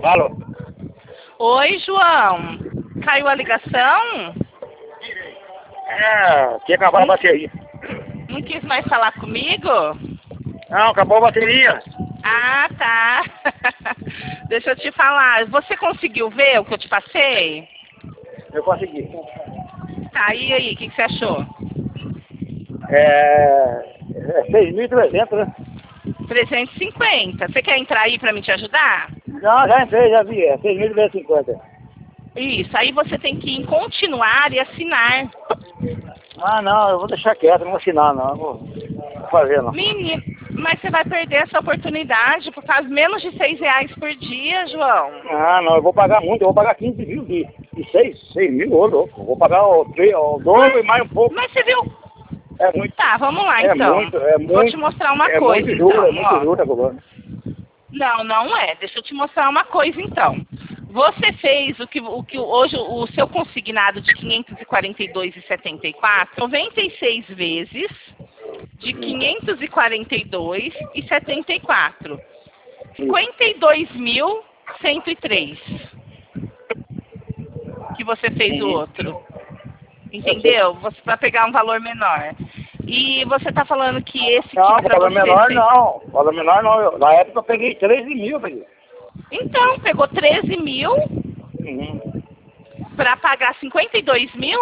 Alô? Oi, João. Caiu a ligação? Tinha acabado a bateria. Não quis mais falar comigo? Não, acabou a bateria. Ah, tá. Deixa eu te falar. Você conseguiu ver o que eu te passei? Eu consegui. Tá, e aí, o que você achou? 6.300, né? 350. Você quer entrar aí pra me te ajudar? Não, já entrei, já vi. 6.250. Isso, aí você tem que ir em continuar e assinar. Ah, não, eu vou deixar quieto, não vou assinar, não. Eu vou fazer, não. Menino, mas você vai perder essa oportunidade por causa menos de R$6 por dia, João. Ah, não, eu vou pagar muito, eu vou pagar 15 mil de 6 mil, ô louco. Eu vou pagar o dobro e mais um pouco. Mas você viu? É muito. Tá, vamos lá É então. muito. Vou te mostrar uma É coisa muito juro, então. é muito Ó. juro, tá cobrando. Não, não é. Deixa eu te mostrar uma coisa então. Você fez o que hoje o seu consignado de 542,74, 96 vezes de 542,74. 52.103 que você fez o outro. Entendeu? Você vai pegar um valor menor. E você tá falando que esse Não, aqui pra valor você menor fez... não. Valor menor não. Na época eu peguei 13 mil, peguei. Então, pegou 13 mil Uhum. pra pagar 52 mil?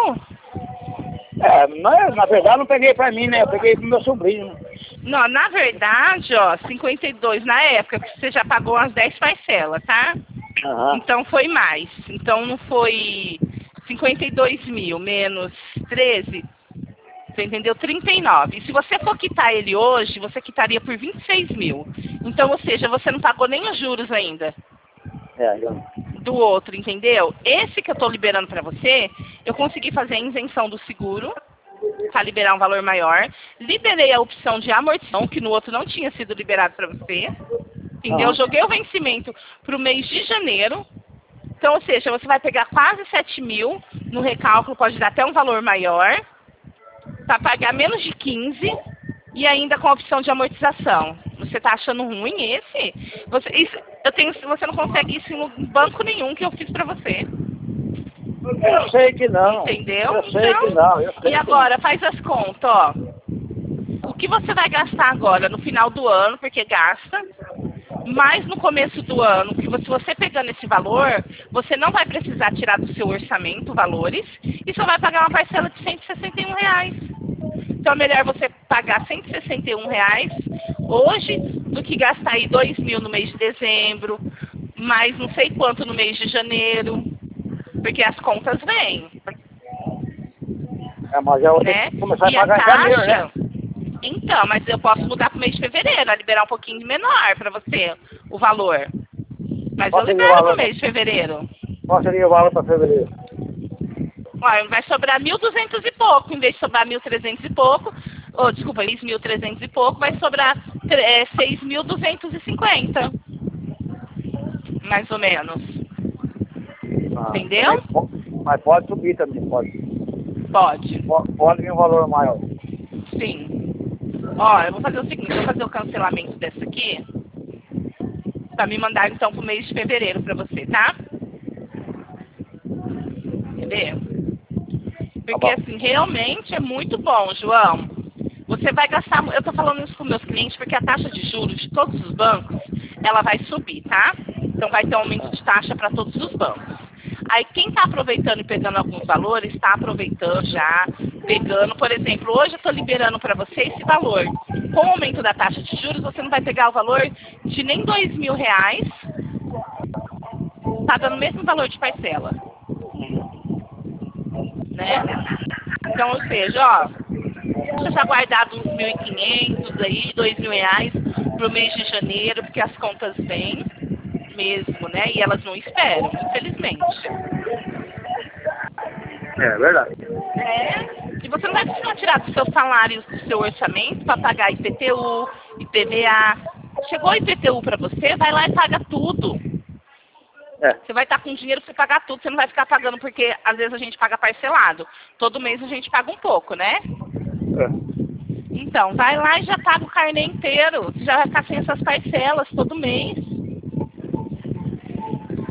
Na verdade não peguei pra mim, né? Eu peguei pro meu sobrinho, né? Não, na verdade, ó, 52 na época, que você já pagou umas 10 parcelas, tá? Aham. Então foi mais. Então não foi 52 mil menos 13, você entendeu? 39. E se você for quitar ele hoje, você quitaria por 26 mil. Então, ou seja, você não pagou nem os juros ainda do outro, entendeu? Esse que eu tô liberando pra você, eu consegui fazer a isenção do seguro, para liberar um valor maior. Liberei a opção de amortização, que no outro não tinha sido liberado para você. Entendeu? Aham. Joguei o vencimento para o mês de janeiro. Então, ou seja, você vai pegar quase 7 mil no recálculo, pode dar até um valor maior, para pagar menos de 15 e ainda com a opção de amortização. Você está achando ruim esse? Você não consegue isso em banco nenhum que eu fiz para você. Eu sei que não. Entendeu? Eu sei que não. Eu sei E agora, faz as contas, ó. O que você vai gastar agora no final do ano, porque gasta, mas no começo do ano, que se você pegando esse valor, você não vai precisar tirar do seu orçamento valores e só vai pagar uma parcela de R$161. Então é melhor você pagar R$161 hoje do que gastar aí 2 mil no mês de dezembro, mais não sei quanto no mês de janeiro, porque as contas vêm. Mas eu vou ter Né? que começar E a a pagar em janeiro, né? taxa, então, mas eu posso mudar para o mês de fevereiro, a liberar um pouquinho menor para você o valor. Mas Qual eu seria o libero valor? no mês de fevereiro. Qual seria o valor para fevereiro? Olha, vai sobrar 1.200 e pouco, em vez de sobrar 1.300 e pouco, desculpa, 1.300 e pouco, vai sobrar 6.250. Mais ou menos. Entendeu? Mas pode subir também, pode. Pode. Pode vir um valor maior. Sim. Ó, eu vou fazer o seguinte, eu vou fazer o cancelamento dessa aqui, pra me mandar então pro mês de fevereiro pra você, tá? Entendeu? Porque assim, realmente é muito bom, João. Você vai gastar, eu tô falando isso com meus clientes porque a taxa de juros de todos os bancos, ela vai subir, tá? Então vai ter um aumento de taxa para todos os bancos. Aí quem está aproveitando e pegando alguns valores, está aproveitando já, pegando, por exemplo, hoje eu estou liberando para você esse valor. Com o aumento da taxa de juros, você não vai pegar o valor de nem R$2.000, tá dando o mesmo valor de parcela. Né? Então, ou seja, ó, deixa já guardado uns 1.500 aí, R$2.000 pro mês de janeiro, porque as contas vêm mesmo, né? E elas não esperam, infelizmente. É verdade. E você não vai precisar tirar do seu salário, do seu orçamento para pagar IPTU, IPVA. Chegou IPTU para você, vai lá e paga tudo. Você vai estar com dinheiro para você pagar tudo, você não vai ficar pagando, porque às vezes a gente paga parcelado. Todo mês a gente paga um pouco, né? Então, vai lá e já paga o carnê inteiro. Você já vai ficar sem essas parcelas todo mês.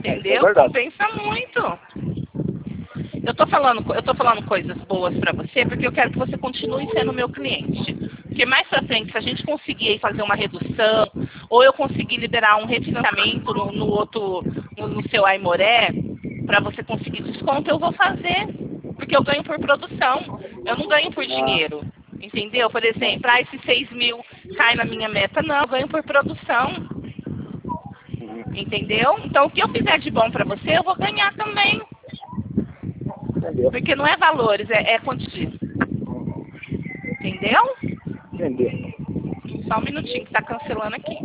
Entendeu? É verdade. Compensa muito. Eu tô falando coisas boas pra você porque eu quero que você continue sendo meu cliente. Porque mais pra frente, se a gente conseguir aí fazer uma redução, ou eu conseguir liberar um refinanciamento no seu Aimoré, pra você conseguir desconto, eu vou fazer. Porque eu ganho por produção, eu não ganho por dinheiro. Entendeu? Por exemplo, esses 6 mil cai na minha meta. Não, eu ganho por produção. Entendeu? Então, o que eu fizer de bom pra você, eu vou ganhar também. Entendeu? Porque não é valores, é quantidade. Entendeu? Entendeu? Só um minutinho que tá cancelando aqui.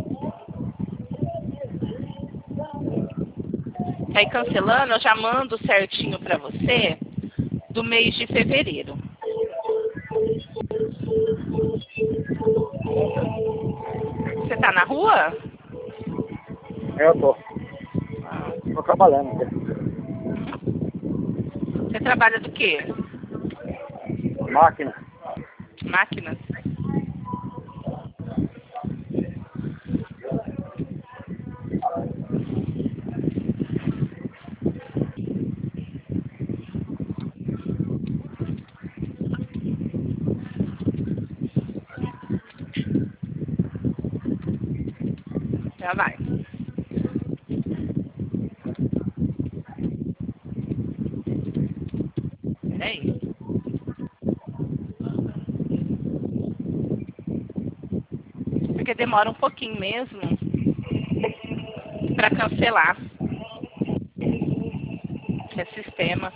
Aí cancelando, eu já mando certinho pra você do mês de fevereiro. Você tá na rua? Eu tô. Ah. Tô trabalhando. Você trabalha do quê? Máquina. Máquinas? Já vai. Peraí. Porque demora um pouquinho mesmo pra cancelar. É sistema.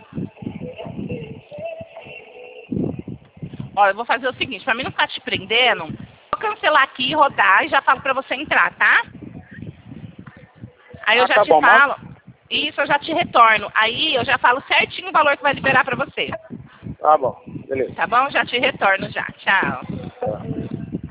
Olha, eu vou fazer o seguinte, pra mim não ficar te prendendo, vou cancelar aqui, rodar e já falo pra você entrar, tá? Aí eu já tá te bom, falo. Isso, eu já te retorno. Aí eu já falo certinho o valor que vai liberar pra você. Tá bom, beleza. Tá bom? Já te retorno já. Tchau.